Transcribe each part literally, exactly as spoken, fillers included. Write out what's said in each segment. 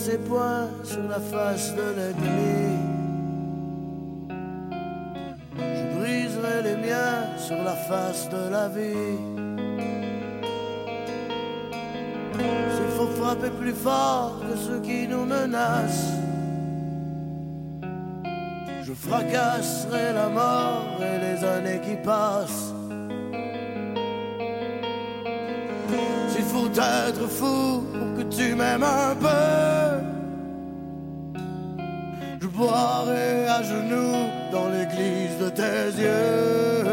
ses poings sur la face de l'ennemi. Je briserai les miens sur la face de la vie. S'il faut frapper plus fort que ceux qui nous menacent, je fracasserai la mort et les années qui passent. S'il faut être fou pour que tu m'aimes un peu, je boirai à genoux dans l'église de tes yeux.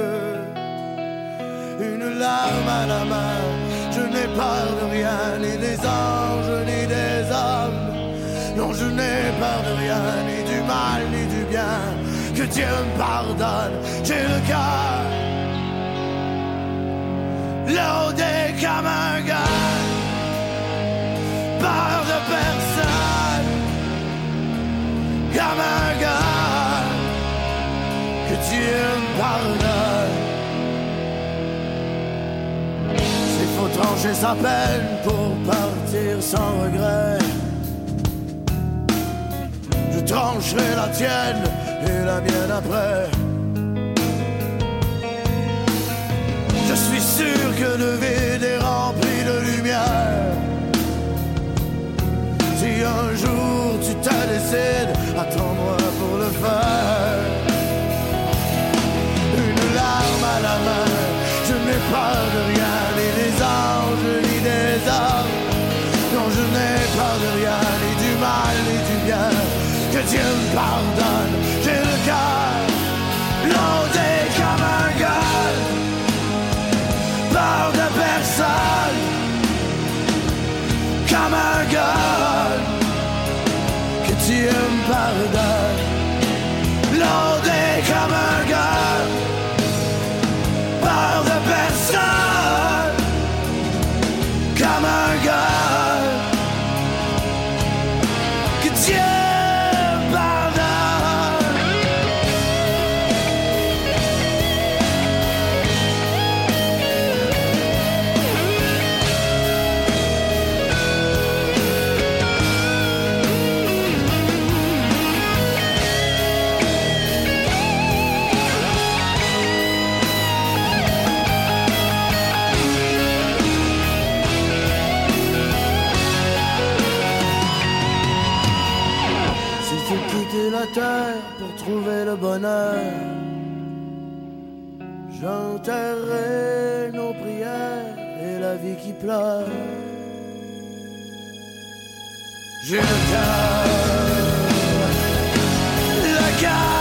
Une larme à la main, je n'ai peur de rien, ni des anges, ni des hommes. Non, je n'ai peur de rien, ni du mal, ni du bien. Que Dieu me pardonne, j'ai le cœur loadé comme un gars. Peur de personne, comme un gars. Que Dieu me pardonne. S'il faut trancher sa peine pour partir sans regret, je trancherai la tienne et la mienne après. Je suis sûr que le vide est rempli de lumière. Si un jour tu te décides, attends-moi pour le faire. Une larme à la main, je n'ai peur de rien, ni des anges, ni des hommes. Non, je n'ai peur de rien, ni du mal, ni du bien. Que Dieu me pardonne, j'ai le cœur loadé comme un gun. Peur de personne, comme un gun. Que Dieu me pardonne, loadé comme un gun. Peur de personne, comme un gun. Que Dieu la terre pour trouver le bonheur, j'enterrerai nos prières et la vie qui pleure. J'ai le cœur, le cœur.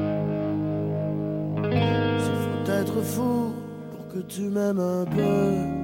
Fou pour que tu m'aimes un peu.